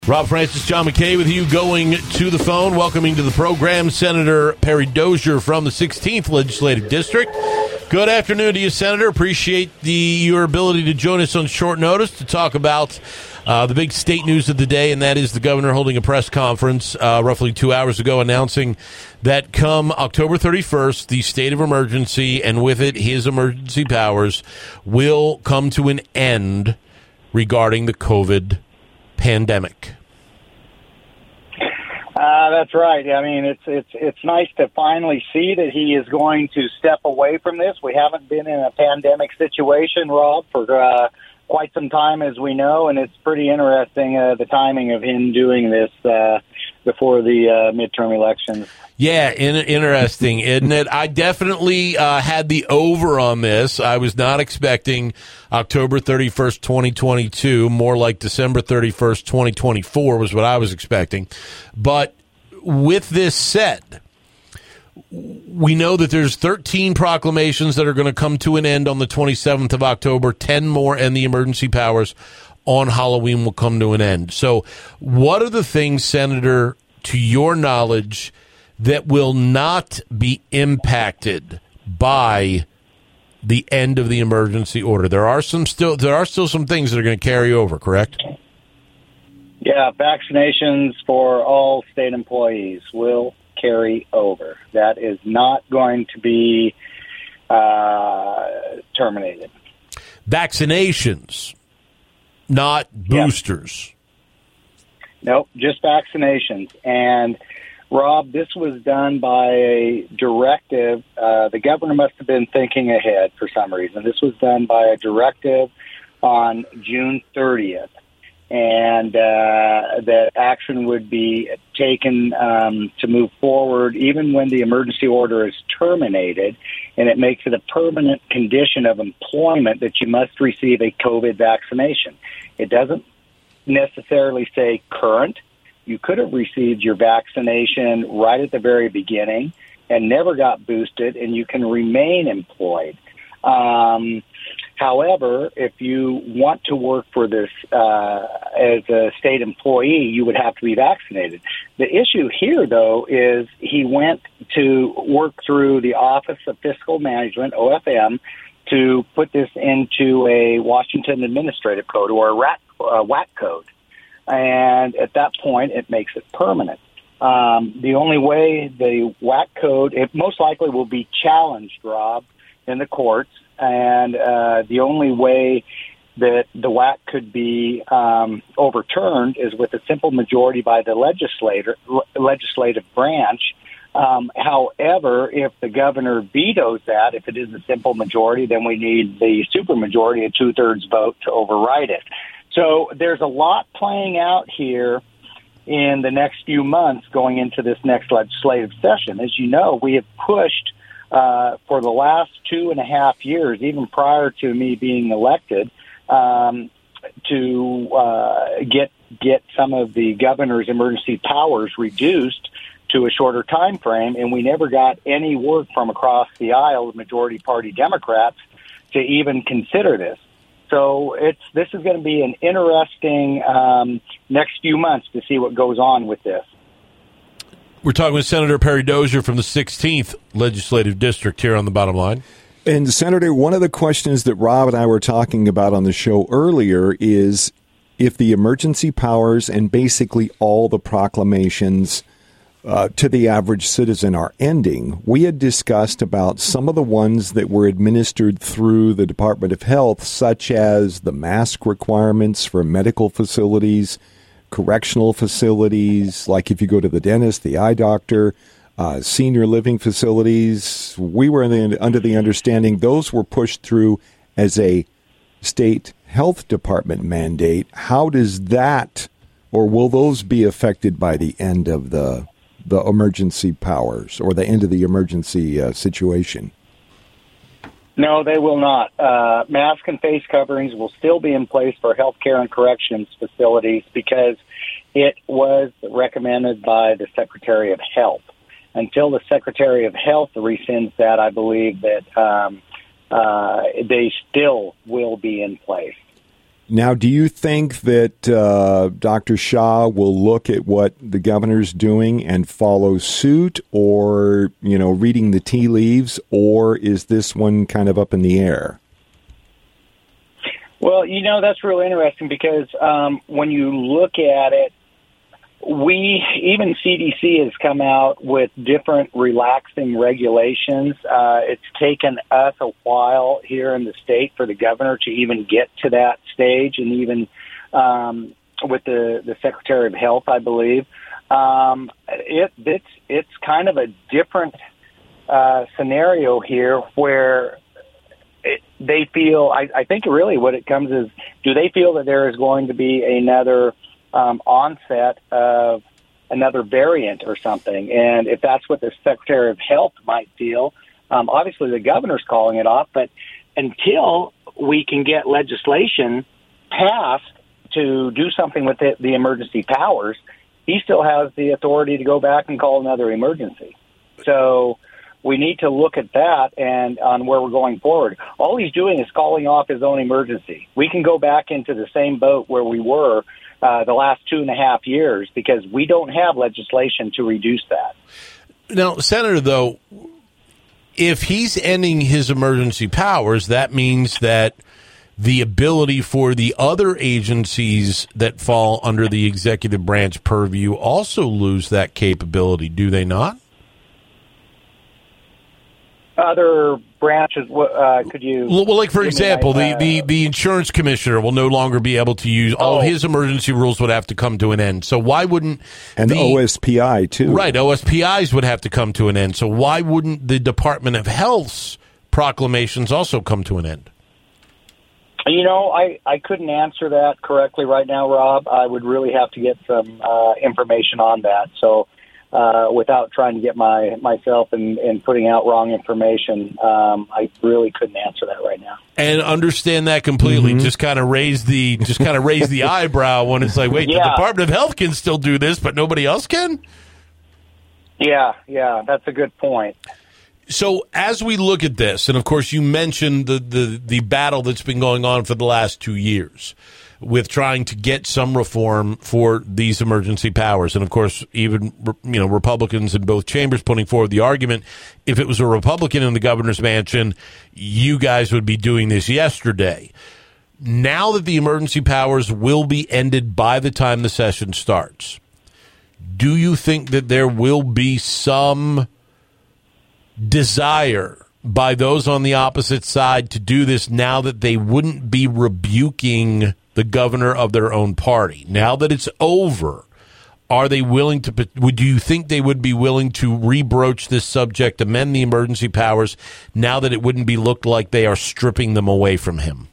Rob Francis, John McKay with you, going to the phone, welcoming to the program Senator Perry Dozier from the 16th Legislative District. Good afternoon to you, Senator. Appreciate your ability to join us on short notice to talk about the big state news of the day, and that is the governor holding a press conference roughly 2 hours ago announcing that come October 31st, the state of emergency, and with it his emergency powers, will come to an end regarding the COVID pandemic. That's right. I mean, it's nice to finally see that he is going to step away from this. We haven't been in a pandemic situation, Rob, for quite some time, as we know, and it's pretty interesting the timing of him doing this before the midterm elections. Yeah, interesting, isn't it? I definitely had the over on this. I was not expecting October 31st, 2022, more like December 31st, 2024 was what I was expecting. But with this said, we know that there's 13 proclamations that are going to come to an end on the 27th of October, 10 more, and the emergency powers on Halloween will come to an end. So what are the things, Senator, to your knowledge, that will not be impacted by the end of the emergency order? There are still some things that are going to carry over, correct? Yeah, vaccinations for all state employees will carry over. That is not going to be terminated. Vaccinations, not boosters. Nope, just vaccinations. And Rob, this was done by a directive. The governor must have been thinking ahead for some reason. This was done by a directive on June 30th, and that action would be taken to move forward even when the emergency order is terminated, and it makes it a permanent condition of employment that you must receive a COVID vaccination. It doesn't necessarily say current. You could have received your vaccination right at the very beginning and never got boosted, and you can remain employed. However, if you want to work for this as a state employee, you would have to be vaccinated. The issue here, though, is he went to work through the Office of Fiscal Management, OFM, to put this into a Washington Administrative Code, or a WAC code. And at that point, it makes it permanent. The only way the WAC code, it most likely will be challenged, Rob, in the courts. And the only way that the WAC could be overturned is with a simple majority by the legislative branch. However, if the governor vetoes that, if it is a simple majority, then we need the supermajority, a 2/3 vote, to override it. So there's a lot playing out here in the next few months going into this next legislative session. As you know, we have pushed for the last 2.5 years, even prior to me being elected, to get some of the governor's emergency powers reduced to a shorter time frame, and we never got any work from across the aisle, the majority party Democrats, to even consider this. So this is going to be an interesting next few months to see what goes on with this. We're talking with Senator Perry Dozier from the 16th Legislative District here on The Bottom Line. And, Senator, one of the questions that Rob and I were talking about on the show earlier is if the emergency powers and basically all the proclamations to the average citizen are ending. We had discussed about some of the ones that were administered through the Department of Health, such as the mask requirements for medical facilities, correctional facilities, like if you go to the dentist, the eye doctor, senior living facilities. We were under the understanding those were pushed through as a state health department mandate. How does that, or will those be affected by the end of the emergency powers or the end of the emergency situation? No, they will not. Mask and face coverings will still be in place for healthcare and corrections facilities because it was recommended by the Secretary of Health. Until the Secretary of Health rescinds that, I believe that they still will be in place. Now, do you think that Dr. Shah will look at what the governor's doing and follow suit, or, reading the tea leaves, or is this one kind of up in the air? Well, that's really interesting because when you look at it, even CDC has come out with different relaxing regulations. It's taken us a while here in the state for the governor to even get to that stage, and even with the Secretary of Health, I believe. It's kind of a different scenario here where they feel, I think really what it comes is, do they feel that there is going to be another onset of another variant or something? And if that's what the Secretary of Health might feel, obviously the governor's calling it off, but until we can get legislation passed to do something with the emergency powers, he still has the authority to go back and call another emergency. So we need to look at that and on where we're going forward. All he's doing is calling off his own emergency. We can go back into the same boat where we were the last 2.5 years because we don't have legislation to reduce that. Now, Senator, though, if he's ending his emergency powers, that means that the ability for the other agencies that fall under the executive branch purview also lose that capability, do they not? Other branches, could you? Well, like for example, the insurance commissioner will no longer be able to use all of his emergency rules would have to come to an end. So why wouldn't the OSPI too? Right, OSPIs would have to come to an end. So why wouldn't the Department of Health's proclamations also come to an end? I couldn't answer that correctly right now, Rob. I would really have to get some information on that. So. Without trying to get myself and putting out wrong information, I really couldn't answer that right now. And understand that completely. Mm-hmm. Just kind of raise the eyebrow when it's like, wait, the Department of Health can still do this, but nobody else can? Yeah, that's a good point. So as we look at this, and of course you mentioned the battle that's been going on for the last 2 years with trying to get some reform for these emergency powers. And, of course, even, Republicans in both chambers putting forward the argument, if it was a Republican in the governor's mansion, you guys would be doing this yesterday. Now that the emergency powers will be ended by the time the session starts, do you think that there will be some desire by those on the opposite side to do this now that they wouldn't be rebuking the governor of their own party? Now that it's over, are they willing to, do you think they would be willing to rebroach this subject, amend the emergency powers, now that it wouldn't be looked like they are stripping them away from him?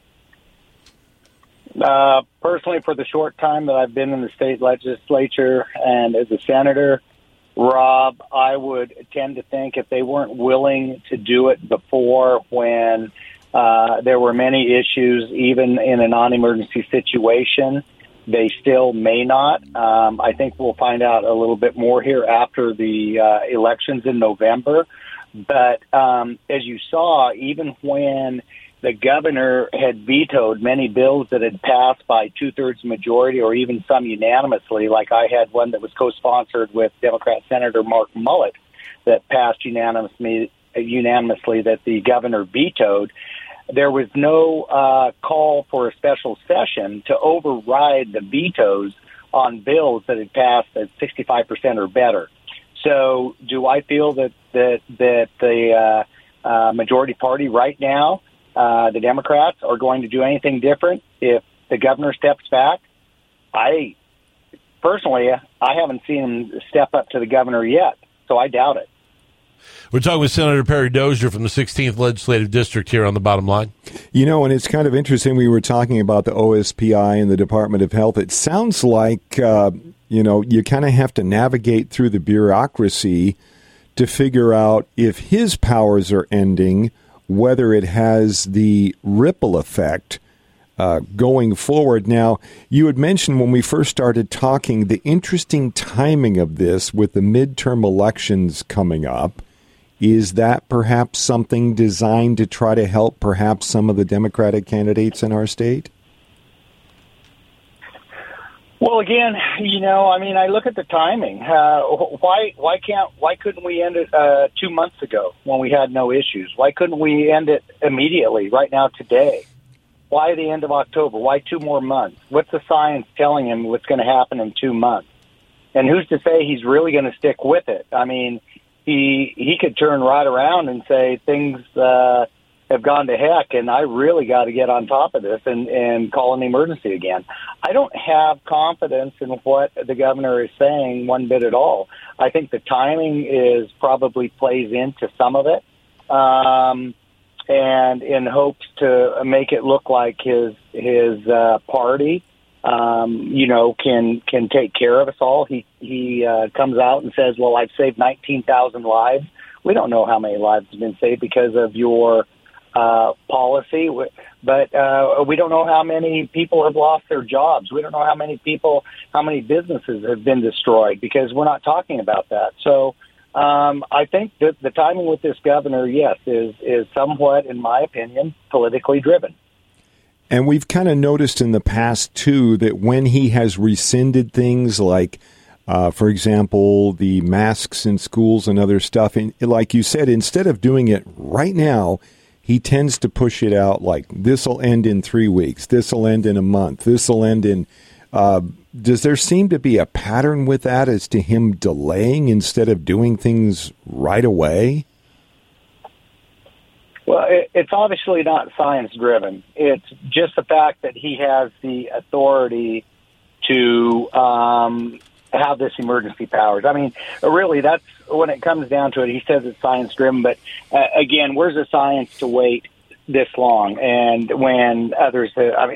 Personally, for the short time that I've been in the state legislature and as a senator, Rob, I would tend to think if they weren't willing to do it before when there were many issues, even in a non-emergency situation, they still may not. I think we'll find out a little bit more here after the elections in November. But as you saw, even when the governor had vetoed many bills that had passed by 2/3 majority or even some unanimously, like I had one that was co-sponsored with Democrat Senator Mark Mullet that passed unanimously that the governor vetoed, there was no call for a special session to override the vetoes on bills that had passed at 65% or better. So do I feel that the majority party right now, the Democrats, are going to do anything different if the governor steps back? I haven't seen him step up to the governor yet, so I doubt it. We're talking with Senator Perry Dozier from the 16th Legislative District here on The Bottom Line. And it's kind of interesting. We were talking about the OSPI and the Department of Health. It sounds like, you kind of have to navigate through the bureaucracy to figure out if his powers are ending, whether it has the ripple effect going forward. Now, you had mentioned when we first started talking the interesting timing of this with the midterm elections coming up. Is that perhaps something designed to try to help perhaps some of the Democratic candidates in our state? Well, again, I look at the timing. Why couldn't we end it 2 months ago when we had no issues? Why couldn't we end it immediately, right now, today? Why the end of October? Why 2 more months? What's the science telling him what's going to happen in 2 months? And who's to say he's really going to stick with it? I mean, he could turn right around and say things have gone to heck, and I really got to get on top of this and call an emergency again. I don't have confidence in what the governor is saying one bit at all. I think the timing probably plays into some of it, and in hopes to make it look like his party, can take care of us all. He comes out and says, "Well, I've saved 19,000 lives." We don't know how many lives have been saved because of your policy, but we don't know how many people have lost their jobs. We don't know how many businesses have been destroyed because we're not talking about that. So I think that the timing with this governor, yes, is somewhat, in my opinion, politically driven. And we've kind of noticed in the past, too, that when he has rescinded things like, for example, the masks in schools and other stuff, and like you said, instead of doing it right now, he tends to push it out like, this will end in 3 weeks, this will end in a month, this will end in... does there seem to be a pattern with that as to him delaying instead of doing things right away? Well, it's obviously not science-driven. It's just the fact that he has the authority to have this emergency powers. I mean, really, that's when it comes down to it. He says it's science-driven, but again, where's the science to wait this long? And when others,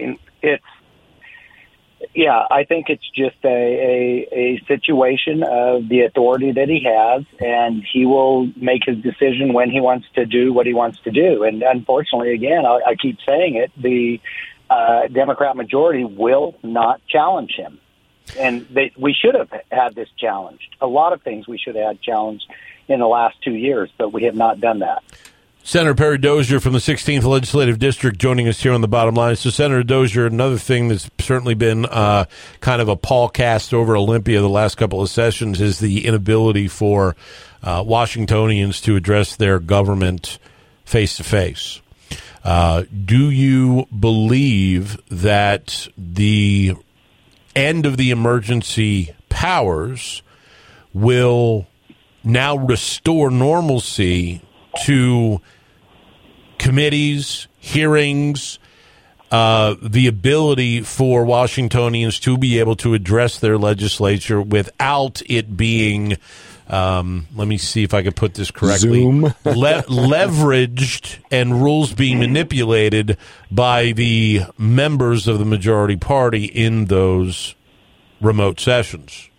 I think it's just a situation of the authority that he has, and he will make his decision when he wants to do what he wants to do. And unfortunately, again, I keep saying it, the Democrat majority will not challenge him. And we should have had this challenged. A lot of things we should have had challenged in the last 2 years, but we have not done that. Senator Perry Dozier from the 16th Legislative District joining us here on the Bottom Line. So, Senator Dozier, another thing that's certainly been kind of a pall cast over Olympia the last couple of sessions is the inability for Washingtonians to address their government face-to-face. Do you believe that the end of the emergency powers will now restore normalcy to committees, hearings, the ability for Washingtonians to be able to address their legislature without it being, let me see if I can put this correctly, leveraged and rules being manipulated by the members of the majority party in those remote sessions?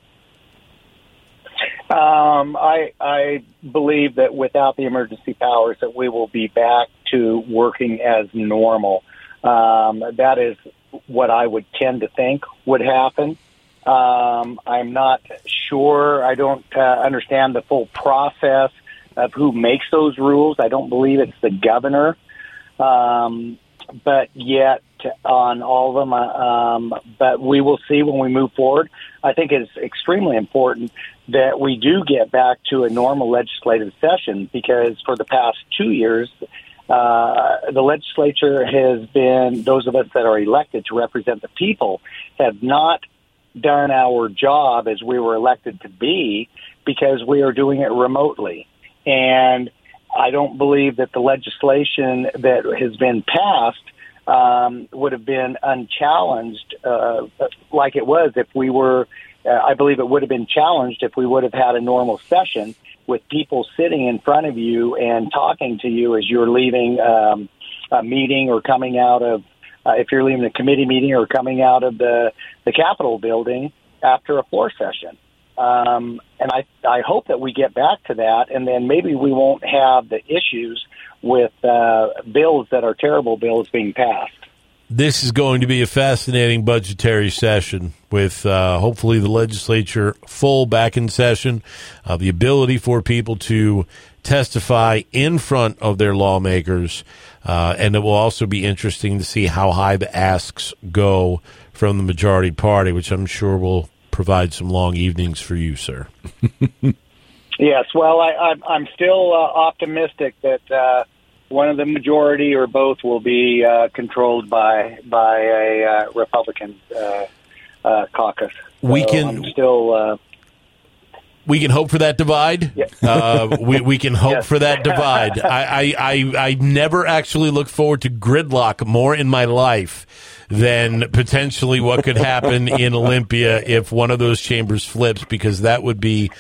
I believe that without the emergency powers that we will be back to working as normal. That is what I would tend to think would happen. I'm not sure. I don't understand the full process of who makes those rules. I don't believe it's the governor. But yet on all of them, but we will see when we move forward. I think it's extremely important that we do get back to a normal legislative session, because for the past 2 years, the legislature has been, those of us that are elected to represent the people, have not done our job as we were elected to be, because we are doing it remotely. And I don't believe that the legislation that has been passed would have been unchallenged like it was if we were, I believe it would have been challenged if we would have had a normal session with people sitting in front of you and talking to you as you're leaving a meeting or coming out of, if you're leaving a committee meeting or coming out of the Capitol building after a floor session. And I hope that we get back to that, and then maybe we won't have the issues with bills that are terrible bills being passed. This is going to be a fascinating budgetary session with hopefully the legislature full back in session, the ability for people to testify in front of their lawmakers, and it will also be interesting to see how high the asks go from the majority party, which I'm sure will provide some long evenings for you, sir. Yes, well, I'm still optimistic that one of the majority or both will be controlled by a Republican caucus. We So can I'm still. We can hope for that divide. Yeah. We can hope Yes. for that divide. I never actually look forward to gridlock more in my life than potentially what could happen in Olympia if one of those chambers flips, because that would be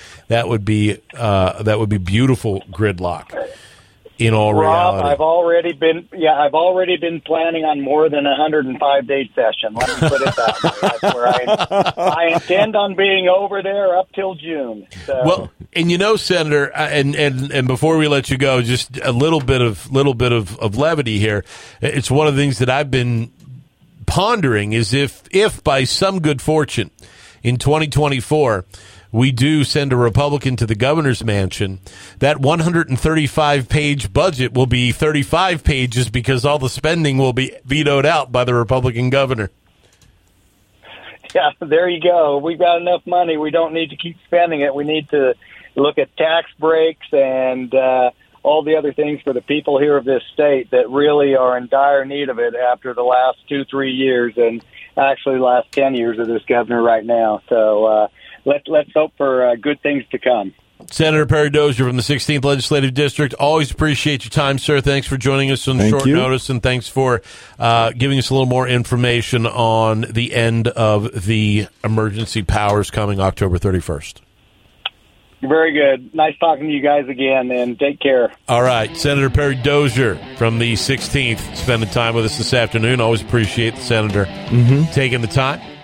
beautiful gridlock. In all Rob, reality, I've already been planning on more than 105-day session. Let me put it that way. That's where I intend on being over there up till June. So. well, and Senator, and before we let you go, just a little bit of levity here. It's one of the things that I've been pondering is if by some good fortune in 2024 we do send a Republican to the governor's mansion, that 135-page budget will be 35 pages because all the spending will be vetoed out by the Republican governor. Yeah, there you go. We've got enough money. We don't need to keep spending it. We need to look at tax breaks and all the other things for the people here of this state that really are in dire need of it after the last 2-3 years and actually the last 10 years of this governor right now. So let's hope for good things to come. Senator Perry Dozier from the 16th Legislative District. Always appreciate your time, sir. Thanks for joining us on short notice, and thanks for giving us a little more information on the end of the emergency powers coming October 31st. Very good. Nice talking to you guys again, and take care. All right. Senator Perry Dozier from the 16th spending time with us this afternoon. Always appreciate the senator taking the time.